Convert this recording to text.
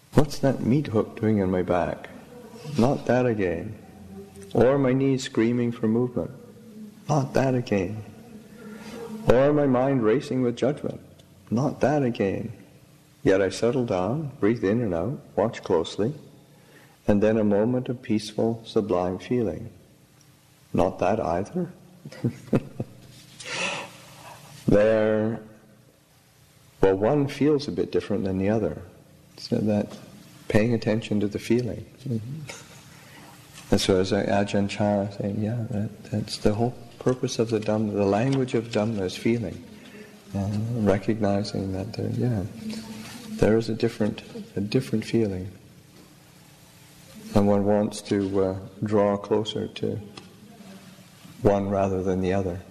What's that meat hook doing in my back? Not that again. Or my knees screaming for movement? Not that again. Or my mind racing with judgment? Not that again. Yet I settle down, breathe in and out, watch closely, and then a moment of peaceful, sublime feeling. Not that either. Well, one feels a bit different than the other. So that paying attention to the feeling. And so as Ajahn Chah saying, that's the whole purpose of the Dhamma. The language of Dhamma is feeling. Recognizing that there is a different feeling. And one wants to draw closer to one rather than the other.